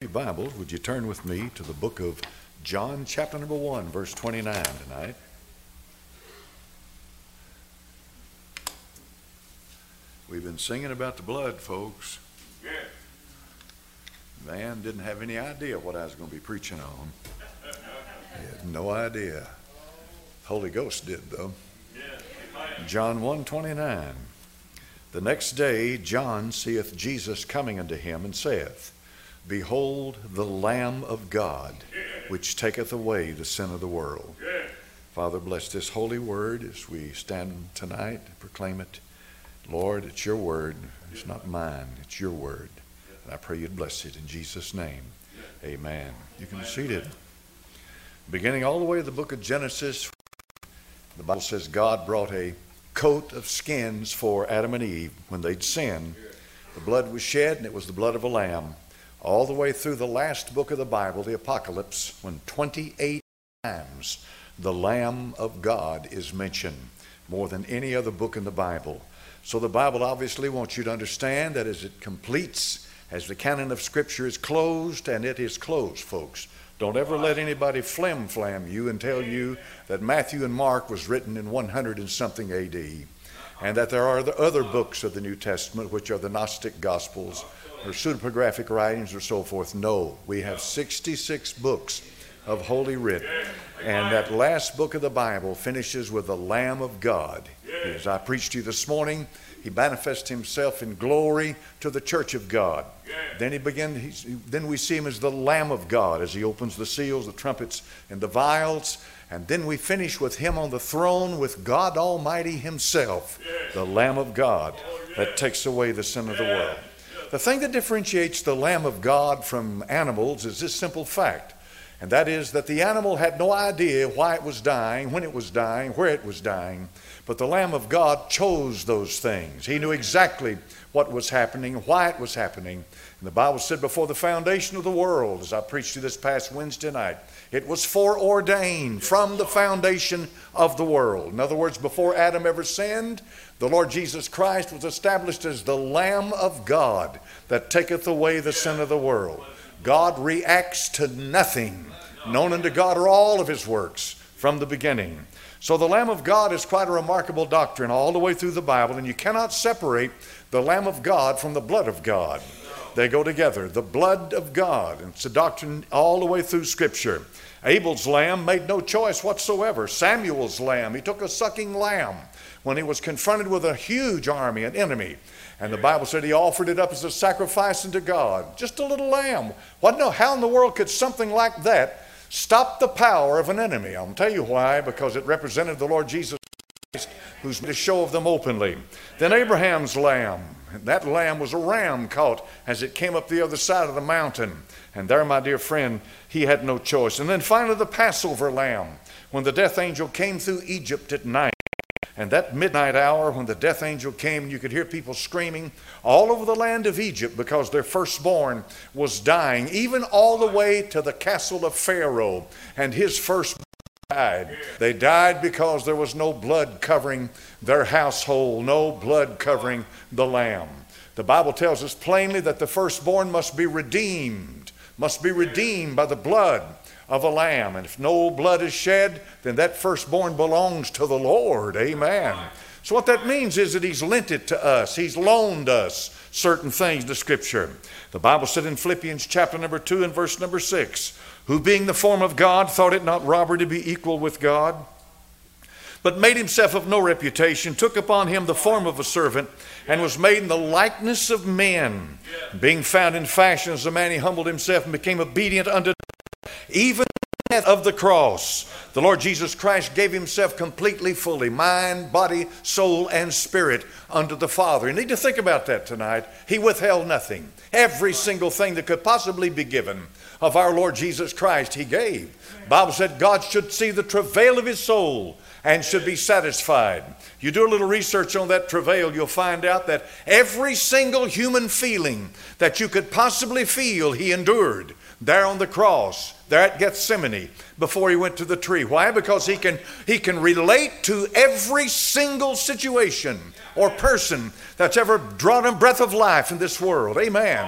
Bibles, would you turn with me to the book of John, chapter number 1, verse 29 tonight. We've been singing about the blood, folks. Yeah. Man didn't have any idea what I was going to be preaching on. He had no idea. Holy Ghost did, though. Yeah. John 1:29. The next day John seeth Jesus coming unto him, and saith, Behold the Lamb of God, which taketh away the sin of the world. Yeah. Father, bless this holy word as we stand tonight and proclaim it. Lord, it's your word. It's not mine. It's your word. And I pray you'd bless it in Jesus' name. Amen. You can be seated. Beginning all the way to the book of Genesis, the Bible says God brought a coat of skins for Adam and Eve when they'd sinned. The blood was shed, and it was the blood of a lamb. All the way through the last book of the Bible, the Apocalypse, when 28 times the Lamb of God is mentioned, more than any other book in the Bible. So the Bible obviously wants you to understand that as it completes, as the canon of Scripture is closed, and it is closed, folks. Don't ever let anybody flim-flam you and tell you that Matthew and Mark was written in 100 and something AD, and that there are the other books of the New Testament, which are the Gnostic Gospels, or pseudepigraphic writings, or so forth. No, we have 66 books of Holy Writ, and that last book of the Bible finishes with the Lamb of God. As I preached to you this morning, he manifests himself in glory to the church of God. Then we see him as the Lamb of God as he opens the seals, the trumpets, and the vials. And then we finish with him on the throne with God Almighty himself, the Lamb of God that takes away the sin of the world. The thing that differentiates the Lamb of God from animals is this simple fact, and that is that the animal had no idea why it was dying, when it was dying, where it was dying, but the Lamb of God chose those things. He knew exactly what was happening, why it was happening. And the Bible said before the foundation of the world, as I preached to you this past Wednesday night, it was foreordained from the foundation of the world. In other words, before Adam ever sinned, the Lord Jesus Christ was established as the Lamb of God that taketh away the sin of the world. God reacts to nothing. Known unto God are all of his works from the beginning. So the Lamb of God is quite a remarkable doctrine all the way through the Bible, and you cannot separate the Lamb of God from the blood of God. They go together. The blood of God. And it's a doctrine all the way through Scripture. Abel's lamb made no choice whatsoever. Samuel's lamb, he took a sucking lamb when he was confronted with a huge army, an enemy. And the Bible said he offered it up as a sacrifice unto God. Just a little lamb. How in the world could something like that stop the power of an enemy? I'll tell you why. Because it represented the Lord Jesus Christ, who's made a show of them openly. Then Abraham's lamb. That lamb was a ram caught as it came up the other side of the mountain. And there, my dear friend, he had no choice. And then finally the Passover lamb, when the death angel came through Egypt at night. And that midnight hour when the death angel came, you could hear people screaming all over the land of Egypt because their firstborn was dying, even all the way to the castle of Pharaoh, and his firstborn died. They died because there was no blood covering their household, no blood covering the lamb. The Bible tells us plainly that the firstborn must be redeemed by the blood of a lamb. And if no blood is shed, then that firstborn belongs to the Lord. Amen. So what that means is that he's lent it to us. He's loaned us certain things to Scripture. The Bible said in Philippians chapter number 2 and verse number 6, who being the form of God thought it not robbery to be equal with God, but made himself of no reputation, took upon him the form of a servant, and was made in the likeness of men. Being found in fashion as a man, he humbled himself and became obedient unto death, even death of the cross. The Lord Jesus Christ gave himself completely, fully, mind, body, soul, and spirit unto the Father. You need to think about that tonight. He withheld nothing. Every single thing that could possibly be given of our Lord Jesus Christ, he gave. The Bible said God should see the travail of his soul and should be satisfied. You do a little research on that travail, you'll find out that every single human feeling that you could possibly feel, he endured there on the cross, there at Gethsemane, before he went to the tree. Why? Because he can relate to every single situation or person that's ever drawn a breath of life in this world. Amen.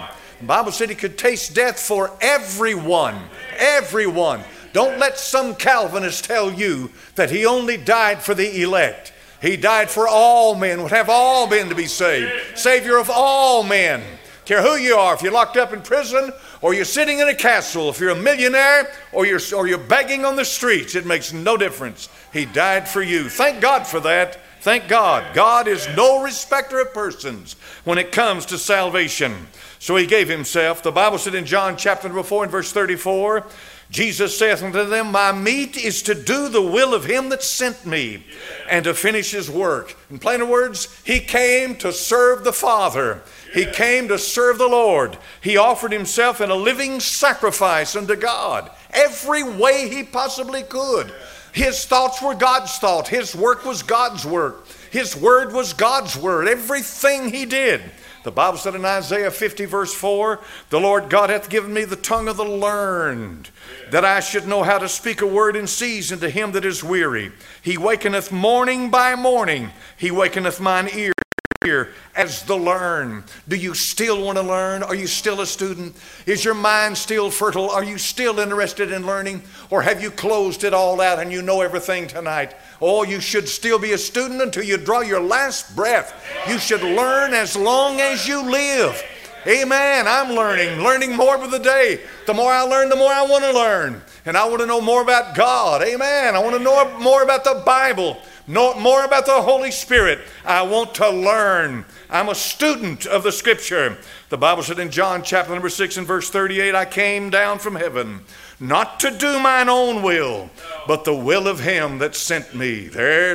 The Bible said he could taste death for everyone. Everyone. Don't let some Calvinist tell you that he only died for the elect. He died for all men, would have all men to be saved. Savior of all men. Care who you are, if you're locked up in prison or you're sitting in a castle, if you're a millionaire or you're begging on the streets, it makes no difference. He died for you. Thank God for that. Thank God. God is no respecter of persons when it comes to salvation. So he gave himself. The Bible said in John chapter number 4 and verse 34, Jesus saith unto them, my meat is to do the will of him that sent me and to finish his work. In plainer words, he came to serve the Father. He came to serve the Lord. He offered himself in a living sacrifice unto God every way he possibly could. His thoughts were God's thought. His work was God's work. His word was God's word. Everything he did. The Bible said in Isaiah 50 verse 4, the Lord God hath given me the tongue of the learned, that I should know how to speak a word in season to him that is weary. He wakeneth morning by morning. He wakeneth mine ear as the learn. Do you still want to learn? Are you still a student? Is your mind still fertile? Are you still interested in learning? Or have you closed it all out and you know everything tonight? Oh, you should still be a student until you draw your last breath. You should learn as long as you live. Amen. I'm learning more by the day. The more I learn, the more I want to learn. And I want to know more about God. Amen. I want to know more about the Bible. Know more about the Holy Spirit. I want to learn. I'm a student of the Scripture. The Bible said in John chapter number 6 and verse 38, I came down from heaven, not to do mine own will, but the will of him that sent me. There's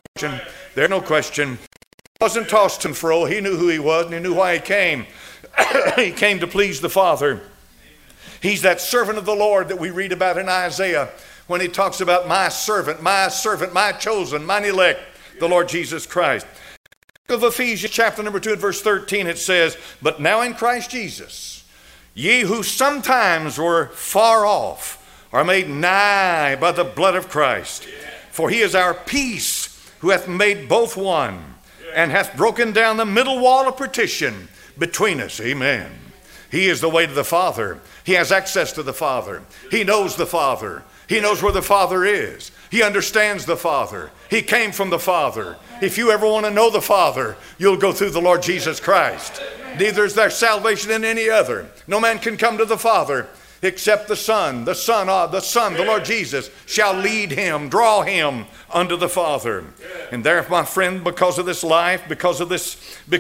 no question. He wasn't tossed and fro. He knew who he was and he knew why he came. He came to please the Father. He's that servant of the Lord that we read about in Isaiah, when he talks about my servant, my chosen, mine elect, the Lord Jesus Christ. Of Ephesians chapter number 2 and verse 13, it says, but now in Christ Jesus, ye who sometimes were far off are made nigh by the blood of Christ. For he is our peace, who hath made both one, and hath broken down the middle wall of partition between us. Amen. He is the way to the Father. He has access to the Father. He knows the Father. He knows where the Father is. He understands the Father. He came from the Father. If you ever want to know the Father, you'll go through the Lord Jesus Christ. Neither is there salvation in any other. No man can come to the Father except the Son, the Lord Jesus, shall lead him, draw him unto the Father. And there, my friend, because of this life, because of this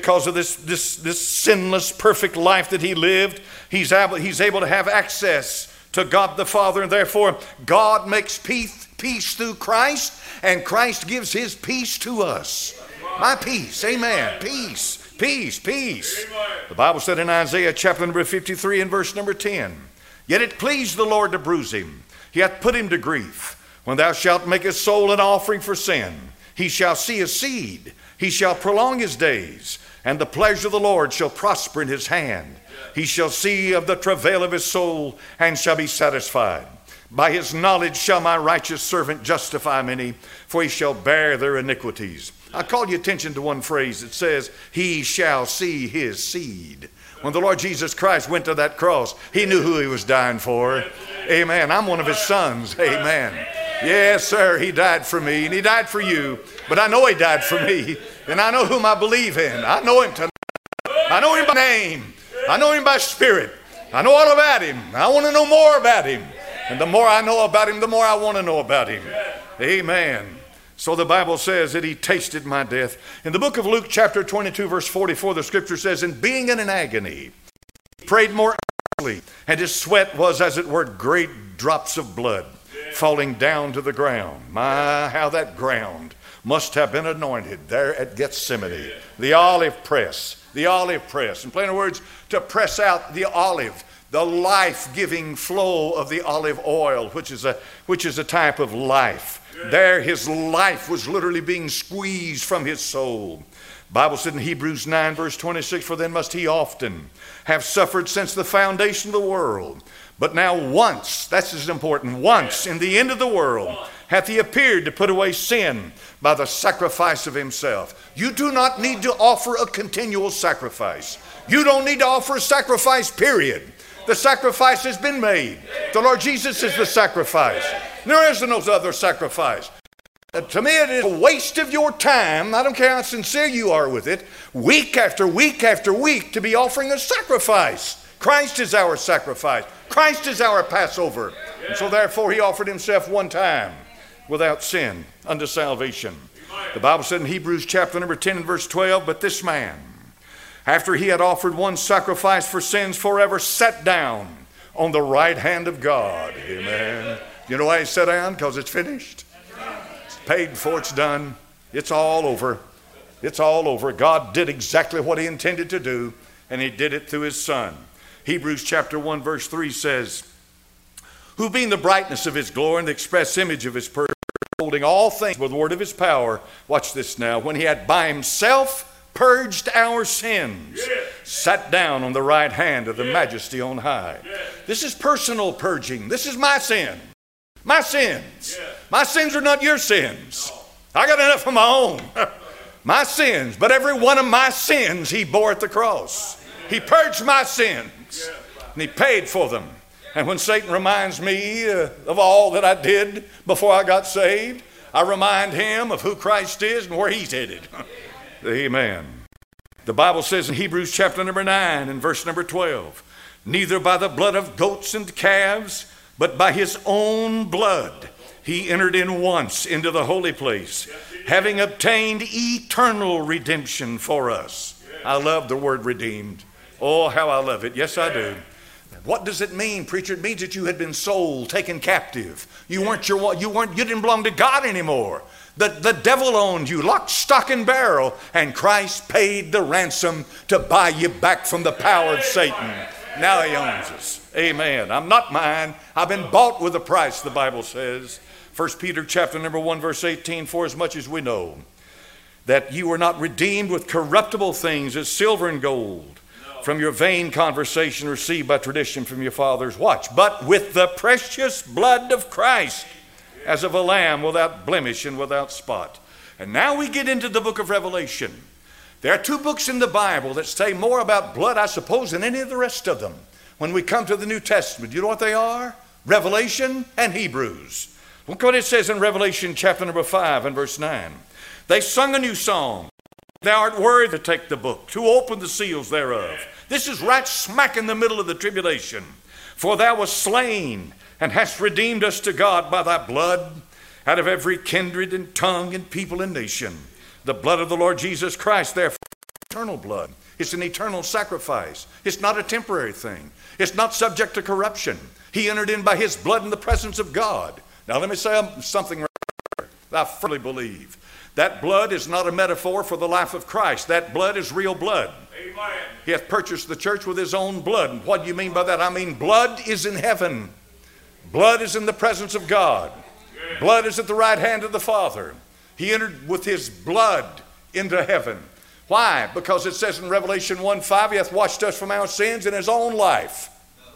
sinless, perfect life that he lived, he's able to have access to God the Father, and therefore God makes peace through Christ, and Christ gives his peace to us. My peace, amen. Peace. The Bible said in Isaiah chapter number 53 and verse number 10, yet it pleased the Lord to bruise him. He hath put him to grief. When thou shalt make his soul an offering for sin, he shall see his seed. He shall prolong his days, and the pleasure of the Lord shall prosper in his hand. He shall see of the travail of his soul, and shall be satisfied. By his knowledge shall my righteous servant justify many, for he shall bear their iniquities. I call your attention to one phrase. It says, he shall see his seed. When the Lord Jesus Christ went to that cross, he knew who he was dying for. Amen. I'm one of his sons. Amen. Yes, sir. He died for me, and he died for you. But I know he died for me, and I know whom I believe in. I know him tonight. I know him by name. I know him by spirit. I know all about him. I want to know more about him. And the more I know about him, the more I want to know about him. Amen. So the Bible says that he tasted my death. In the book of Luke chapter 22 verse 44, the scripture says, and being in an agony, he prayed more earnestly, and his sweat was as it were great drops of blood falling down to the ground. My, how that ground must have been anointed there at Gethsemane. The olive press. In plain words, to press out the olive, the life-giving flow of the olive oil, which is a type of life. There his life was literally being squeezed from his soul. Bible said in Hebrews 9 verse 26, for then must he often have suffered since the foundation of the world, But now once, that's as important, once in the end of the world hath he appeared to put away sin by the sacrifice of himself. You do not need to offer a continual sacrifice. You don't need to offer a sacrifice, period. The sacrifice has been made. The Lord Jesus is the sacrifice. There is no other sacrifice. To me, it is a waste of your time. I don't care how sincere you are with it. Week after week after week to be offering a sacrifice. Christ is our sacrifice. Christ is our Passover. And so therefore he offered himself one time without sin unto salvation. The Bible said in Hebrews chapter number 10 and verse 12, but this man, after he had offered one sacrifice for sins forever, sat down on the right hand of God. Amen. You know why he sat down? Because it's finished. It's paid for, it's done. It's all over. It's all over. God did exactly what he intended to do, and he did it through his Son. Hebrews chapter 1 verse 3 says, who being the brightness of his glory and the express image of his person, holding all things with the word of his power, watch this now, when he had by himself purged our sins, sat down on the right hand of the majesty on high. This is personal purging. This is my sin. My sins. My sins are not your sins. I got enough of my own. My sins. But every one of my sins he bore at the cross. He purged my sins. And he paid for them. And when Satan reminds me of all that I did before I got saved, I remind him of who Christ is and where he's headed. Amen. The Bible says in Hebrews chapter number 9 and verse number 12, neither by the blood of goats and calves, but by his own blood he entered in once into the holy place, having obtained eternal redemption for us. I love the word redeemed. Oh, how I love it. Yes, I do. What does it mean, preacher? It means that you had been sold, taken captive. You didn't belong to God anymore. The devil owned you, lock, stock, and barrel, and Christ paid the ransom to buy you back from the power of Satan. Now he owns us. Amen. I'm not mine. I've been bought with a price, the Bible says. 1 Peter chapter number 1, verse 18, for as much as we know that you were not redeemed with corruptible things as silver and gold, from your vain conversation received by tradition from your fathers. Watch. But with the precious blood of Christ, as of a lamb without blemish and without spot. And now we get into the book of Revelation. There are two books in the Bible that say more about blood, I suppose, than any of the rest of them. When we come to the New Testament, you know what they are? Revelation and Hebrews. Look what it says in Revelation chapter number 5 and verse 9. They sung a new song. Thou art worthy to take the book, to open the seals thereof. This is right smack in the middle of the tribulation. For thou wast slain, and hast redeemed us to God by thy blood, out of every kindred and tongue and people and nation. The blood of the Lord Jesus Christ, therefore, eternal blood. It's an eternal sacrifice. It's not a temporary thing. It's not subject to corruption. He entered in by his blood in the presence of God. Now let me say something right here that I firmly believe. That blood is not a metaphor for the life of Christ. That blood is real blood. Amen. He hath purchased the church with his own blood. And what do you mean by that? I mean blood is in heaven. Blood is in the presence of God. Blood is at the right hand of the Father. He entered with his blood into heaven. Why? Because it says in Revelation 1:5, he hath washed us from our sins in his own life.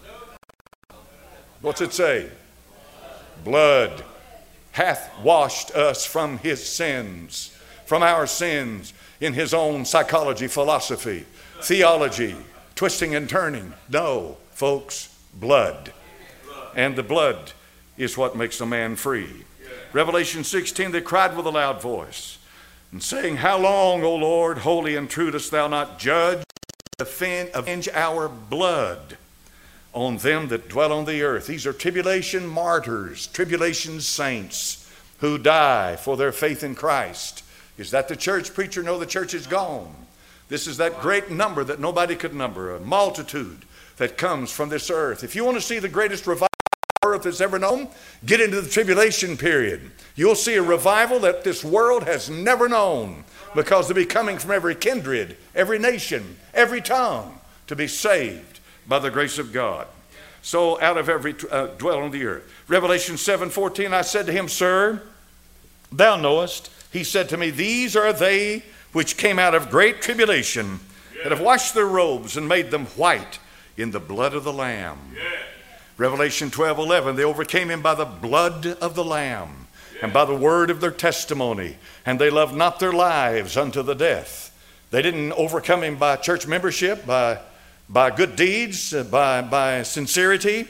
What's it say? Blood hath washed us from his sins, from our sins, in his own psychology, philosophy, theology, twisting and turning. No, folks, blood. And the blood is what makes a man free. Revelation 16, they cried with a loud voice, and saying, how long, O Lord, holy and true, dost thou not judge, avenge our blood on them that dwell on the earth? These are tribulation martyrs, tribulation saints who die for their faith in Christ. Is that the church, preacher? No, the church is gone. This is that great number that nobody could number, a multitude that comes from this earth. If you want to see the greatest revival earth has ever known, get into the tribulation period. You'll see a revival that this world has never known, because they'll be coming from every kindred, every nation, every tongue to be saved by the grace of God. So out of every dwell on the earth. Revelation 7:14, I said to him, Sir, thou knowest. He said to me, these are they which came out of great tribulation, that have washed their robes and made them white in the blood of the Lamb. Revelation 12:11, they overcame him by the blood of the Lamb and by the word of their testimony, and they loved not their lives unto the death. They didn't overcome him by church membership, by good deeds, by sincerity,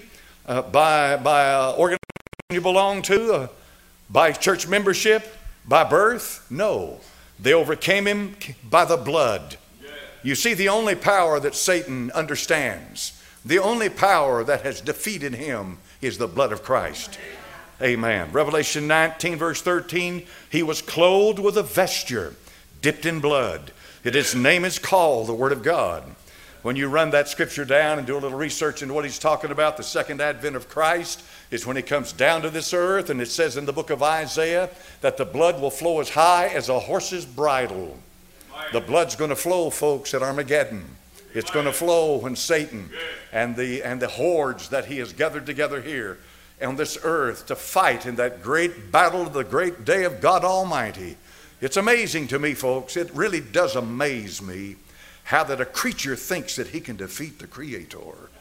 by organization you belong to, by church membership, by birth. No, they overcame him by the blood. You see, the only power that Satan understands, the only power that has defeated him is the blood of Christ. Amen. Revelation 19 verse 13, he was clothed with a vesture dipped in blood. His name is called the Word of God. When you run that scripture down and do a little research into what he's talking about, the second advent of Christ is when he comes down to this earth, and it says in the book of Isaiah that the blood will flow as high as a horse's bridle. The blood's going to flow, folks, at Armageddon. It's going to flow when Satan and the hordes that he has gathered together here on this earth to fight in that great battle of the great day of God Almighty. It's amazing to me, folks. It really does amaze me how that a creature thinks that he can defeat the Creator.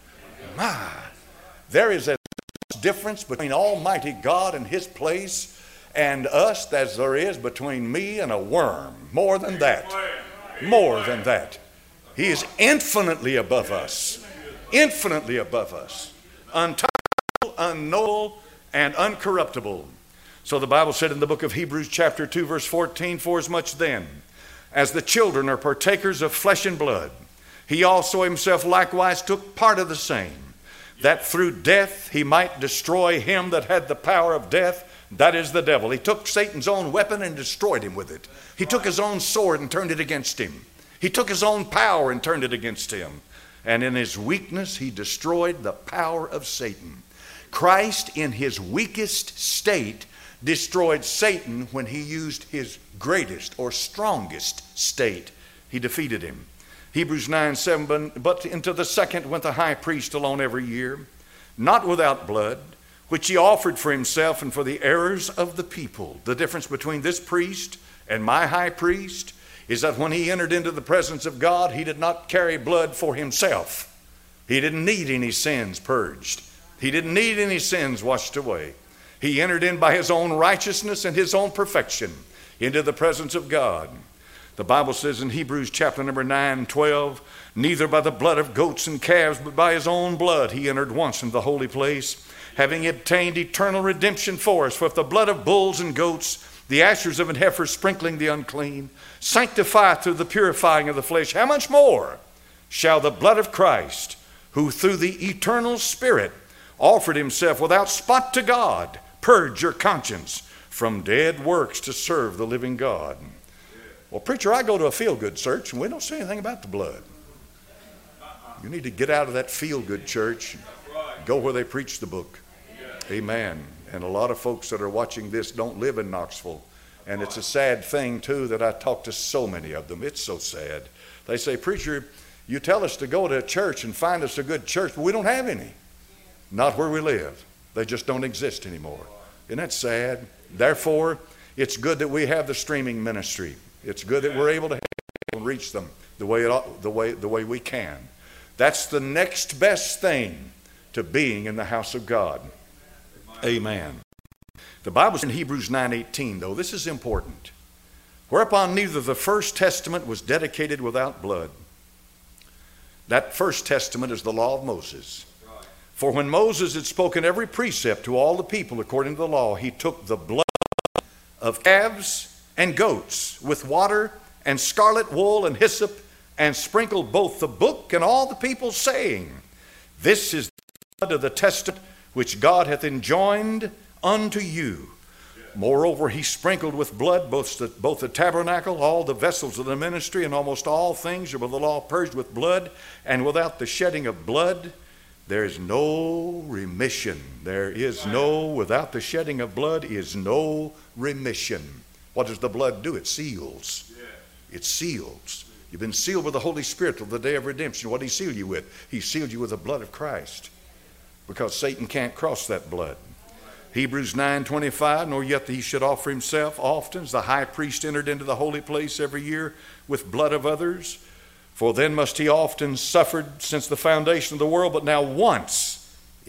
My, there is a difference between Almighty God and his place and us as there is between me and a worm. More than that. More than that. He is infinitely above us. Infinitely above us. Untouchable, unknowable, and uncorruptible. So the Bible said in the book of Hebrews chapter 2 verse 14, forasmuch then as the children are partakers of flesh and blood, he also himself likewise took part of the same, that through death he might destroy him that had the power of death, that is the devil. He took Satan's own weapon and destroyed him with it. He took his own sword and turned it against him. He took his own power and turned it against him. And in his weakness, he destroyed the power of Satan. Christ, in his weakest state, destroyed Satan when he used his greatest or strongest state. He defeated him. Hebrews 9:7, but into the second went the high priest alone every year, not without blood, which he offered for himself and for the errors of the people. The difference between this priest and my high priest is that when he entered into the presence of God, he did not carry blood for himself. He didn't need any sins purged. He didn't need any sins washed away. He entered in by his own righteousness and his own perfection into the presence of God. The Bible says in Hebrews chapter number 9:12, neither by the blood of goats and calves, but by his own blood he entered once into the holy place, having obtained eternal redemption for us. For if the blood of bulls and goats, the ashes of an heifer sprinkling the unclean, sanctify through the purifying of the flesh, how much more shall the blood of Christ, who through the eternal Spirit offered himself without spot to God, purge your conscience from dead works to serve the living God. Well, preacher, I go to a feel-good church and we don't say anything about the blood. You need to get out of that feel-good church and go where they preach the book. Amen. And a lot of folks that are watching this don't live in Knoxville. And it's a sad thing, too, that I talk to so many of them. It's so sad. They say, preacher, you tell us to go to a church and find us a good church, but we don't have any. Not where we live. They just don't exist anymore. Isn't that sad? Therefore, it's good that we have the streaming ministry. It's good that we're able to reach them the way we can. That's the next best thing to being in the house of God. Amen. The Bible's in Hebrews 9:18, though. This is important. Whereupon neither the first testament was dedicated without blood. That first testament is the law of Moses. For when Moses had spoken every precept to all the people according to the law, he took the blood of calves and goats with water and scarlet wool and hyssop and sprinkled both the book and all the people, saying, this is the blood of the testament which God hath enjoined unto you. Moreover, he sprinkled with blood both the tabernacle, all the vessels of the ministry, and almost all things are by the law purged with blood, and without the shedding of blood there is no remission. There is no, without the shedding of blood is no remission. What does the blood do? It seals. It seals. You've been sealed with the Holy Spirit till the day of redemption. What did he seal you with? He sealed you with the blood of Christ, because Satan can't cross that blood. Hebrews 9:25, nor yet that he should offer himself often, as the high priest entered into the holy place every year with blood of others. For then must he often suffered since the foundation of the world, but now once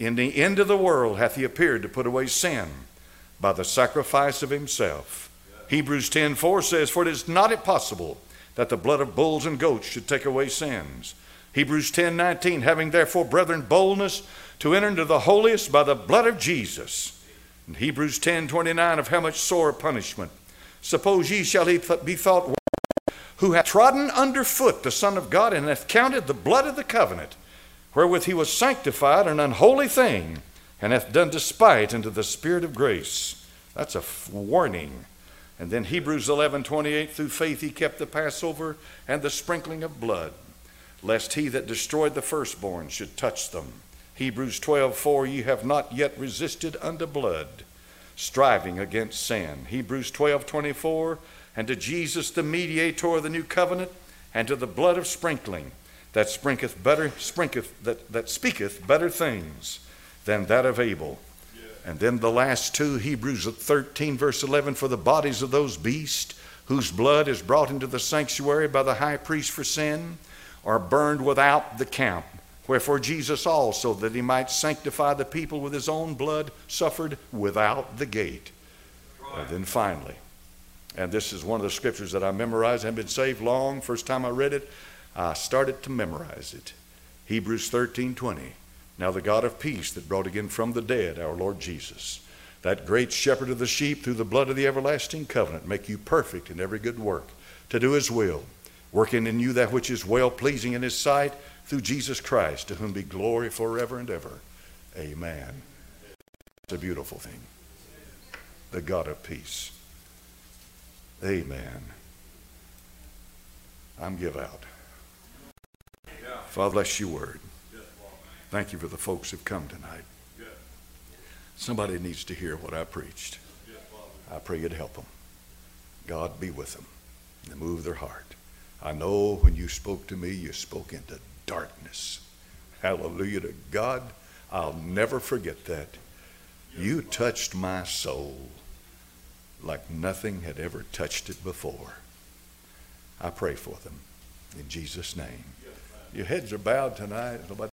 in the end of the world hath he appeared to put away sin by the sacrifice of himself. Hebrews 10:4 says, for it is not impossible that the blood of bulls and goats should take away sins. Hebrews 10:19, having therefore, brethren, boldness to enter into the holiest by the blood of Jesus. And Hebrews 10:29, of how much sore punishment suppose ye shall he be thought who hath trodden under foot the Son of God, and hath counted the blood of the covenant, wherewith he was sanctified, an unholy thing, and hath done despite unto the Spirit of grace. That's a warning. And then Hebrews 11:28, through faith he kept the Passover and the sprinkling of blood, lest he that destroyed the firstborn should touch them. Hebrews 12:4, ye have not yet resisted unto blood, striving against sin. Hebrews 12:24, and to Jesus the mediator of the new covenant, and to the blood of sprinkling, that speaketh better things than that of Abel. And then the last two, Hebrews 13:11, for the bodies of those beasts whose blood is brought into the sanctuary by the high priest for sin are burned without the camp. Wherefore Jesus also, that he might sanctify the people with his own blood, suffered without the gate. And then finally, and this is one of the scriptures that I memorized. I haven't been saved long. First time I read it, I started to memorize it. Hebrews 13:20. Now the God of peace that brought again from the dead our Lord Jesus, that great shepherd of the sheep, through the blood of the everlasting covenant, make you perfect in every good work, to do his will, working in you that which is well-pleasing in his sight, through Jesus Christ, to whom be glory forever and ever. Amen. It's a beautiful thing. The God of peace. Amen. I'm give out. Father, bless your word. Thank you for the folks who've come tonight. Somebody needs to hear what I preached. I pray you'd help them. God be with them and move their heart. I know when you spoke to me, you spoke into darkness. Hallelujah to God. I'll never forget that. You touched my soul like nothing had ever touched it before. I pray for them in Jesus' name. Your heads are bowed tonight. Nobody